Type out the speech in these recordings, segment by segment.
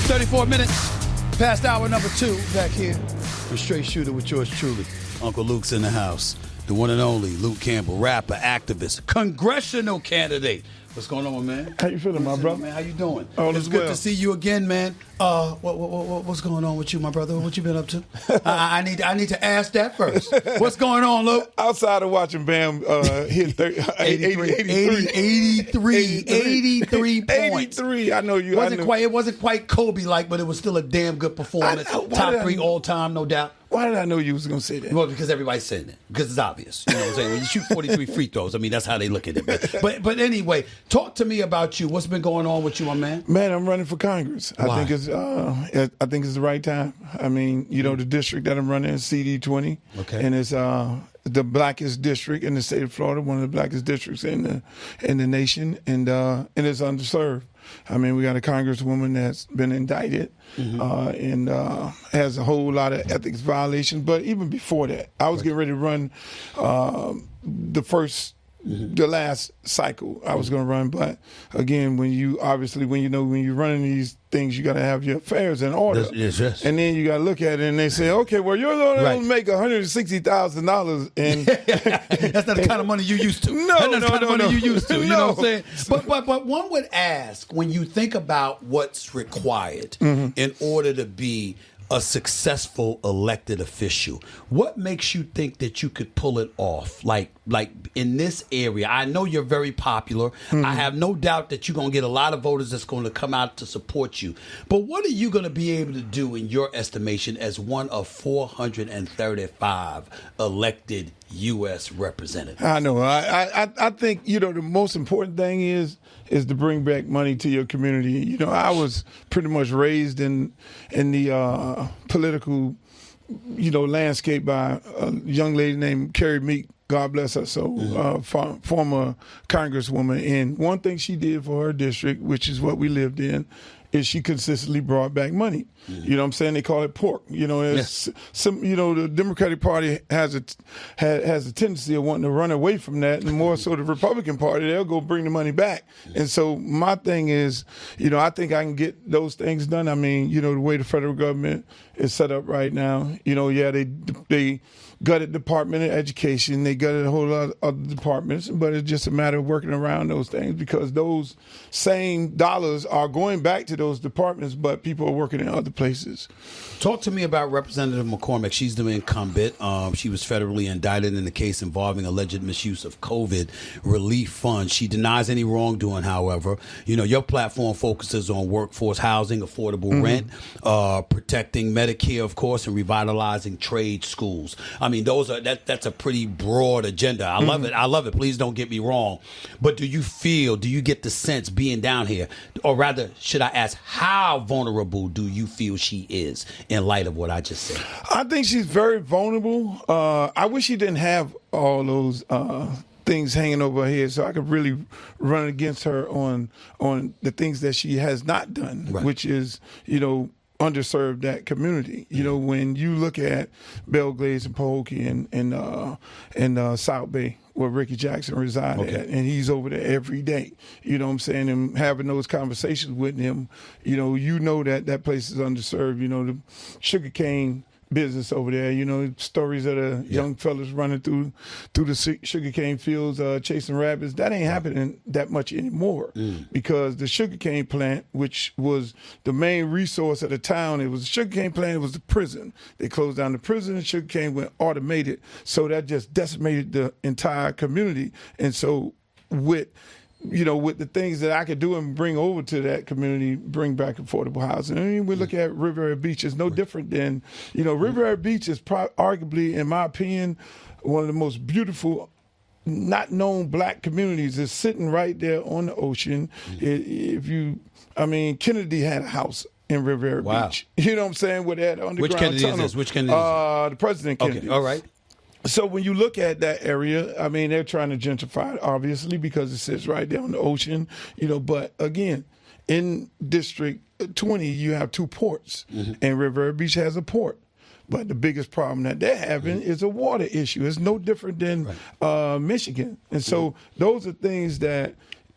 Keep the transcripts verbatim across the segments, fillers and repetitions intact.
thirty-four minutes past hour number two. Back here for Straight Shooter with yours truly. Uncle Luke's in the house. The one and only Luke Campbell, rapper, activist, congressional candidate. What's going on, man? How you feeling, my brother? Man, how you doing? All it's is good well. to see you again, man. Uh, what, what, what, what's going on with you, my brother? What you been up to? I, I need I need to ask that first. What's going on, Luke? Outside of watching Bam uh, hit thirty, eighty-three, eighty-three, eighty-three points. eighty-three. I know you. It wasn't I quite. It wasn't quite Kobe-like, but it was still a damn good performance. I know. Why Top did I three know? all time, no doubt. Why did I know you was going to say that? Well, because everybody's saying it. Because it's obvious. You know what I'm saying? When you shoot forty-three free throws, I mean, that's how they look at it. But, but but anyway, talk to me about you. What's been going on with you, my man? Man, I'm running for Congress. Why? I think it's uh, I think it's the right time. I mean, you know, the district that I'm running is C D twenty. Okay. And it's uh, the blackest district in the state of Florida, one of the blackest districts in the in the nation, and uh, and it's underserved. I mean, we got a congresswoman that's been indicted mm-hmm. uh, and uh, has a whole lot of ethics violations. But even before that, I was getting ready to run uh, the first, mm-hmm. the last cycle I was going to run. But again, when you obviously, when you know, when you're running these things, you got to have your affairs in order. Yes, yes. And then you got to look at it and they say, okay, well, you're going Right. to make one hundred sixty thousand dollars. And that's not the kind of money you used to. No, that's not no, the kind no, of money no. you used to. You No. know what I'm saying? But, but, but one would ask, when you think about what's required Mm-hmm. in order to be a successful elected official, what makes you think that you could pull it off? Like, like in this area, I know you're very popular. Mm-hmm. I have no doubt that you're going to get a lot of voters that's going to come out to support you. But what are you going to be able to do, in your estimation, as one of four hundred thirty-five elected U S representatives? I know. I, I I think, you know, the most important thing is is to bring back money to your community. You know, I was pretty much raised in in the uh, political, you know, landscape by a young lady named Carrie Meek. God bless her. So, Mm-hmm. uh, for, former congresswoman, and one thing she did for her district, which is what we lived in, is she consistently brought back money. Mm-hmm. You know what I'm saying? They call it pork. You know, it's Yes. some. You know, the Democratic Party has a has, has a tendency of wanting to run away from that, and more so the Republican Party, they'll go bring the money back. Mm-hmm. And so my thing is, you know, I think I can get those things done. I mean, you know, the way the federal government is set up right now, you know, yeah, they they gutted Department of Education, they gutted a whole lot of other departments, but it's just a matter of working around those things, because those same dollars are going back to those departments, but people are working in other places. Talk to me about Representative McCormick. She's the incumbent. Um, she was federally indicted in the case involving alleged misuse of COVID relief funds. She denies any wrongdoing, however. You know, your platform focuses on workforce housing, affordable mm-hmm. rent, uh, protecting Medicare, of course, and revitalizing trade schools. I mean, those are that. That's a pretty broad agenda. I love mm-hmm. it. I love it. Please don't get me wrong. But do you feel, do you get the sense being down here, or rather, should I ask, how vulnerable do you feel she is in light of what I just said? I think she's very vulnerable. Uh, I wish she didn't have all those uh, things hanging over her head, so I could really run against her on on the things that she has not done, Right. which is, you know, underserved that community. You know, when you look at Belgrade and Pahokee and and uh, and uh, South Bay, where Ricky Jackson resided Okay. at, and he's over there every day. You know what I'm saying? And having those conversations with him, you know, you know that that place is underserved. You know, the sugarcane business over there, you know, stories of the Yeah. young fellas running through through the su- sugarcane fields, uh, chasing rabbits. That ain't happening that much anymore Mm. because the sugarcane plant, which was the main resource of the town, it was the sugarcane plant, it was the prison. They closed down the prison, and sugarcane went automated. So that just decimated the entire community. And so with you know, with the things that I could do and bring over to that community, bring back affordable housing. I mean, we look at Riviera Beach. It's no different than, you know, Riviera Beach is pro- arguably, in my opinion, one of the most beautiful, not known black communities. It's sitting right there on the ocean. Mm-hmm. It, if you, I mean, Kennedy had a house in Riviera Wow. Beach. You know what I'm saying? With that underground Which Kennedy tunnel. is this? Which Kennedy is Uh, the President Kennedy. Okay, all right. So when you look at that area, I mean, they're trying to gentrify it, obviously, because it sits right there on the ocean, you know, but again, in District twenty, you have two ports, mm-hmm. and Riviera Beach has a port. But the biggest problem that they're having mm-hmm. is a water issue. It's no different than right. uh, Michigan. And so mm-hmm. those are things that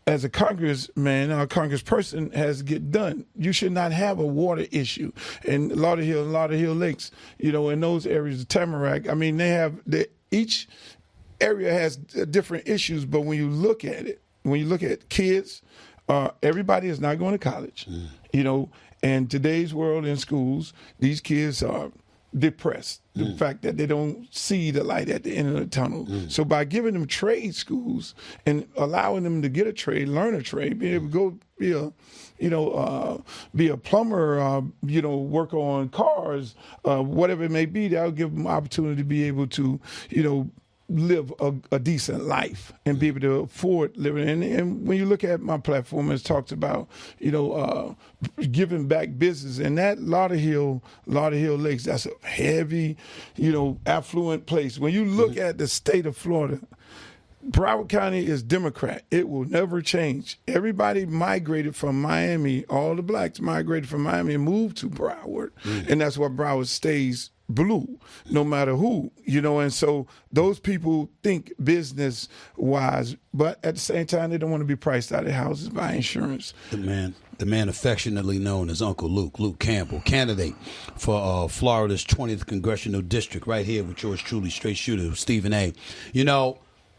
as a congressman or a congressperson has to get done. You should not have a water issue. And Lauderhill and Lauderhill Lakes, you know, in those areas of Tamarack, I mean, they have, the, each area has different issues, but when you look at it, when you look at kids, uh, everybody is not going to college, mm. you know, and today's world in schools, these kids are depressed. The mm. fact that they don't see the light at the end of the tunnel. Mm. So by giving them trade schools and allowing them to get a trade, learn a trade, be able to go be a, you know, uh, be a plumber, uh, you know, work on cars, uh, whatever it may be, that'll give them opportunity to be able to, you know, live a, a decent life and be able to afford living. And, and when you look at my platform, it talks about, you know, uh, giving back business. And that Lauderhill, Lauderhill Lakes, that's a heavy, you know, affluent place. When you look mm-hmm. at the state of Florida, Broward County is Democrat. It will never change. Everybody migrated from Miami, all the blacks migrated from Miami and moved to Broward. Mm-hmm. And that's why Broward stays blue, no matter who, you know, and so those people think business wise, but at the same time, they don't want to be priced out of houses by insurance. The man, the man affectionately known as Uncle Luke, Luke Campbell, candidate for uh, Florida's twentieth Congressional District, right here with yours truly, straight shooter, Stephen A. You know,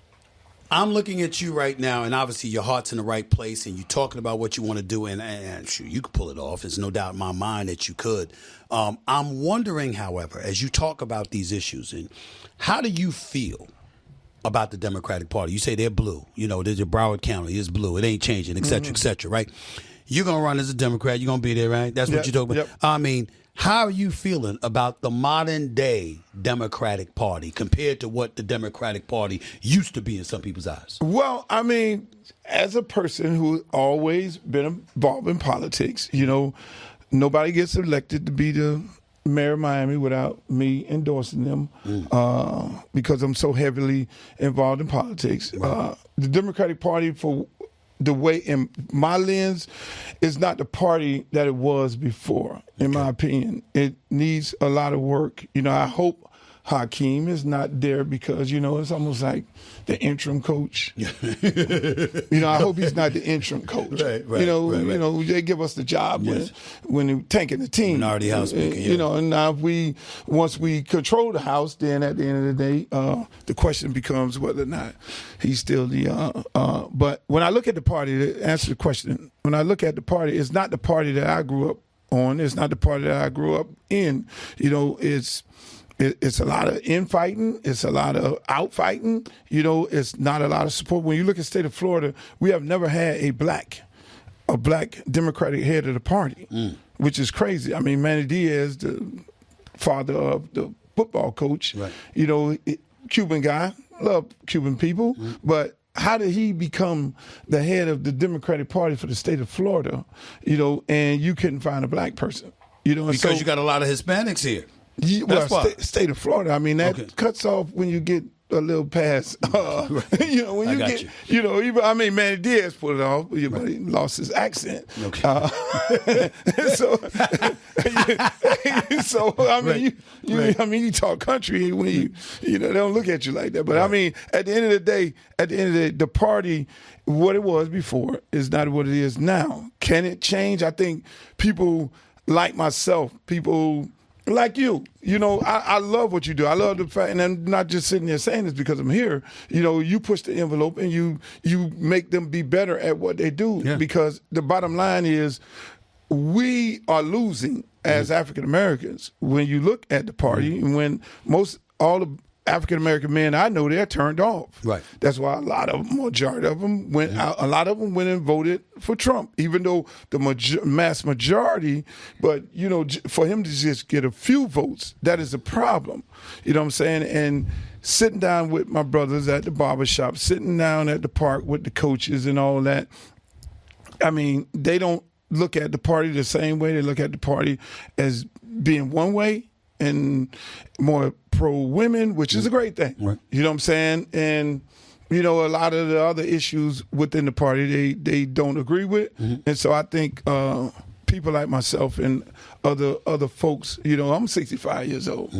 I'm looking at you right now, and obviously your heart's in the right place, and you're talking about what you want to do, and, and sure, you could pull it off. There's no doubt in my mind that you could. Um, I'm wondering, however, as you talk about these issues, and how do you feel about the Democratic Party? You say they're blue. You know, there's a Broward County is blue. It ain't changing, et cetera, mm-hmm. et cetera, right? You're going to run as a Democrat. You're going to be there, right? That's yep, what you're talking about. Yep. I mean, how are you feeling about the modern day Democratic Party compared to what the Democratic Party used to be in some people's eyes? Well, I mean, as a person who's always been involved in politics, you know, nobody gets elected to be the mayor of Miami without me endorsing them mm. uh, because I'm so heavily involved in politics. Right. Uh, the Democratic Party, for the way in my lens, is not the party that it was before, in okay. my opinion. It needs a lot of work. You know, I hope Hakeem is not there because, you know, it's almost like the interim coach. you know, I hope he's not the interim coach. Right, right, you know, right, right. you know, they give us the job yes. when when they're tanking the team. Minority House Speaker, yeah. You know, and now if we once we control the House, then at the end of the day, uh, the question becomes whether or not he's still the. Uh, uh, but when I look at the party, to answer the question, when I look at the party, it's not the party that I grew up on. It's not the party that I grew up in. You know, it's. It's a lot of infighting. It's a lot of outfighting. You know, it's not a lot of support. When you look at the state of Florida, we have never had a black, a black Democratic head of the party, mm. which is crazy. I mean, Manny Diaz, the father of the football coach, right. you know, Cuban guy, love Cuban people, mm. but how did he become the head of the Democratic Party for the state of Florida? You know, and you couldn't find a black person. You know, because so, you got a lot of Hispanics here. You, well, sta- state of Florida. I mean, that okay. cuts off when you get a little past. Uh, right. You know, when you get, you. you know, even, I mean, Manny Diaz put it off, but right. he lost his accent. Okay. Uh, so, so I mean, right. you, you right. I mean, you talk country when you, you know, they don't look at you like that. But right. I mean, at the end of the day, at the end of the day, the party, what it was before is not what it is now. Can it change? I think people like myself, people. Like you, you know, I, I love what you do. I love the fact, and I'm not just sitting there saying this because I'm here. You know, you push the envelope and you you make them be better at what they do. Yeah. Because the bottom line is, we are losing as mm-hmm. African Americans. When you look at the party, mm-hmm. and when most all the African American men I know, they're turned off. Right. That's why a lot of them, majority of them went mm-hmm. out. A lot of them went and voted for Trump, even though the major, mass majority. But you know, for him to just get a few votes, that is a problem. You know what I'm saying? And sitting down with my brothers at the barbershop, sitting down at the park with the coaches and all that. I mean, they don't look at the party the same way. They look at the party as being one way and more pro-women, which is a great thing. Right. You know what I'm saying? And, you know, a lot of the other issues within the party, they, they don't agree with. Mm-hmm. And so I think uh, people like myself and other other folks, you know, I'm sixty-five years old. Mm-hmm.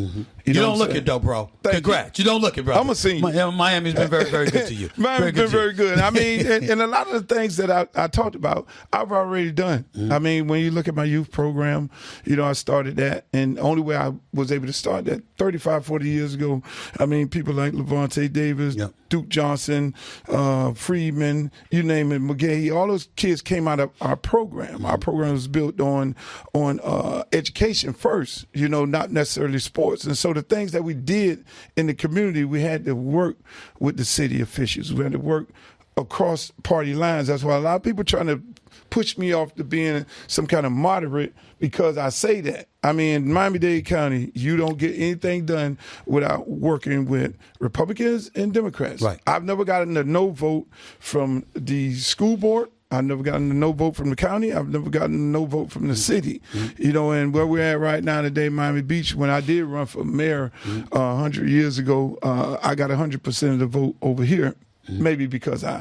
You, know don't look it, though, bro. Thank Congrats. You. You. you don't look it, bro. I'm a senior. Miami's been very, very good to you. Miami's very been very you. good. I mean, and, and a lot of the things that I, I talked about, I've already done. Mm-hmm. I mean, when you look at my youth program, you know, I started that. And the only way I was able to start that thirty-five, forty years ago, I mean, people like Levante Davis, yep. Duke Johnson, uh, Friedman, you name it, McGahee, all those kids came out of our program. Mm-hmm. Our program was built on on uh, education first, you know, not necessarily sports. And so the things that we did in the community, we had to work with the city officials. We had to work across party lines. That's why a lot of people trying to push me off to being some kind of moderate because I say that. I mean, in Miami-Dade County, you don't get anything done without working with Republicans and Democrats. Right. I've never gotten a no vote from the school board. I've never gotten a no vote from the county. I've never gotten a no vote from the city. Mm-hmm. You know, and where we're at right now today, Miami Beach, when I did run for mayor mm-hmm. uh, one hundred years ago, uh, I got one hundred percent of the vote over here. Mm-hmm. Maybe because I,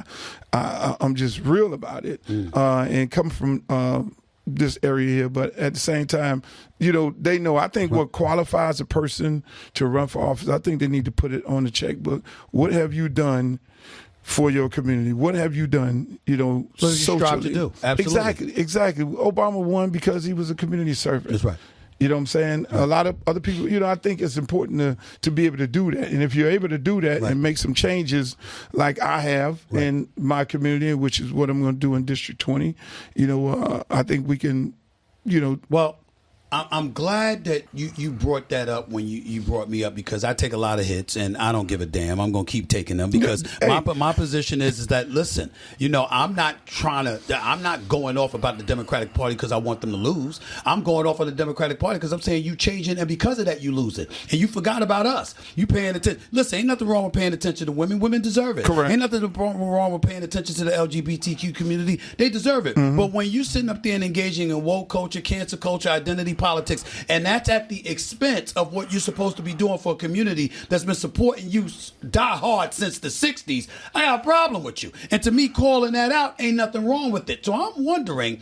I, I'm just real about it mm-hmm. uh, and come from uh, this area here. But at the same time, you know, they know. I think what qualifies a person to run for office, I think they need to put it on the checkbook. What have you done for your community? What have you done, you know, what you socially? strive to do. Absolutely. Exactly, exactly. Obama won because he was a community servant. That's right. You know what I'm saying? Right. A lot of other people, you know, I think it's important to, to be able to do that. And if you're able to do that right. and make some changes like I have right. in my community, which is what I'm going to do in District twenty, you know, uh, I think we can, you know. Well, I'm glad that you, you brought that up when you, you brought me up because I take a lot of hits and I don't give a damn. I'm going to keep taking them because hey. my my position is is that, listen, you know, I'm not trying to, I'm not going off about the Democratic Party because I want them to lose. I'm going off on the Democratic Party because I'm saying you changing and because of that you lose it. And you forgot about us. You paying attention. Listen, ain't nothing wrong with paying attention to women. Women deserve it. Correct. Ain't nothing wrong with paying attention to the L G B T Q community. They deserve it. Mm-hmm. But when you sitting up there and engaging in woke culture, cancer culture, identity politics, and that's at the expense of what you're supposed to be doing for a community that's been supporting you die hard since the sixties, I got a problem with you. And to me, calling that out, ain't nothing wrong with it. So I'm wondering,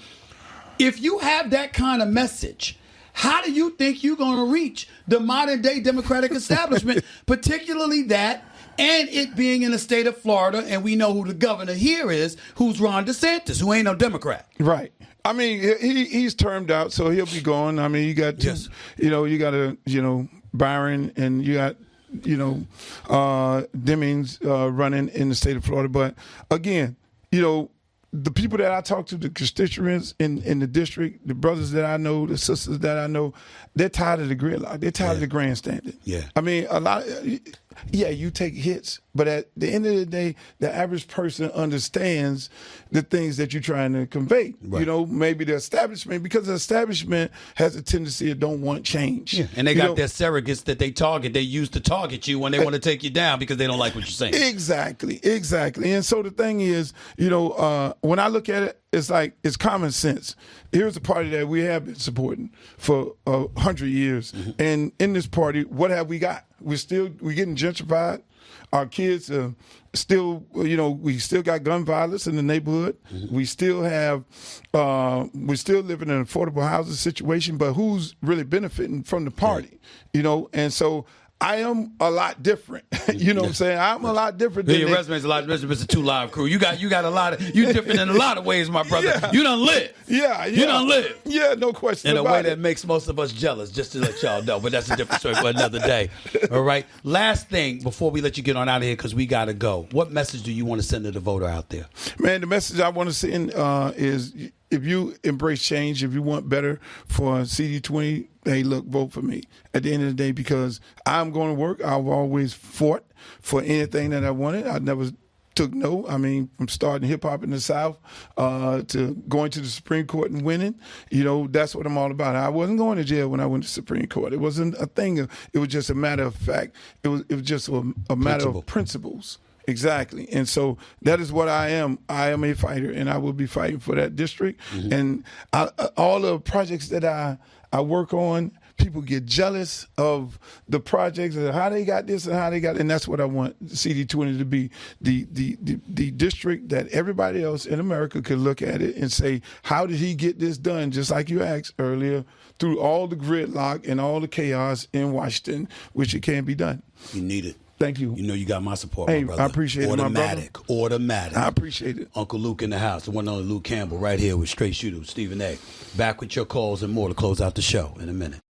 if you have that kind of message, how do you think you're going to reach the modern day Democratic establishment, particularly that, and it being in the state of Florida, and we know who the governor here is, who's Ron DeSantis, who ain't no Democrat. Right. I mean, he he's termed out, so he'll be gone. I mean, you got two, yes. you know, you got a, you know, Byron, and you got, you know, uh, Demings uh, running in the state of Florida. But again, you know, the people that I talk to, the constituents in, in the district, the brothers that I know, the sisters that I know, they're tired of the gridlock. They're tired yeah. of the grandstanding. Yeah. I mean, a lot of, yeah, you take hits, but at the end of the day, the average person understands the things that you're trying to convey. Right. You know, maybe the establishment, because the establishment has a tendency to don't want change. Yeah. And they you got know? their surrogates that they target. They use to target you when they want to take you down because they don't like what you're saying. Exactly, exactly. And so the thing is, you know, uh, when I look at it, it's like it's common sense. Here's a party that we have been supporting for a hundred years, mm-hmm. and in this party, what have we got? We're still we're getting gentrified. Our kids are still, you know, we still got gun violence in the neighborhood. Mm-hmm. We still have, uh, we're still living in an affordable housing situation. But who's really benefiting from the party? Yeah. You know, and so. I am a lot different. You know what I'm saying? I'm a lot different than your they, resume's a lot different than Mister Two Live Crew. You got you got a lot of you different in a lot of ways, my brother. Yeah. You done live. Yeah, yeah. You done live. Yeah, no question in about a way it. that makes most of us jealous, just to let y'all know. But that's a different story for another day. All right. Last thing before we let you get on out of here, because we gotta go. What message do you want to send to the voter out there? Man, the message I want to send uh, is if you embrace change, if you want better for C D twenty, hey, look, vote for me at the end of the day, because I'm going to work. I've always fought for anything that I wanted. I never took no. I mean, from starting hip-hop in the South uh, to going to the Supreme Court and winning, you know, that's what I'm all about. I wasn't going to jail when I went to the Supreme Court. It wasn't a thing. It was just a matter of fact. It was, it was just a, a matter Principle. of principles. Exactly. And so that is what I am. I am a fighter, and I will be fighting for that district. Mm-hmm. And I, all the projects that I, I work on, people get jealous of the projects and how they got this and how they got, and that's what I want C D twenty to be, the, the the the district that everybody else in America could look at it and say, how did he get this done? Just like you asked earlier, through all the gridlock and all the chaos in Washington, which it can be done. You need it. Thank you. You know you got my support, hey, my brother. I appreciate Automatic, it, my brother. Automatic. I appreciate it. Uncle Luke in the house, the one and only Luke Campbell, right here with Straight Shooter, Stephen A. Back with your calls and more to close out the show in a minute.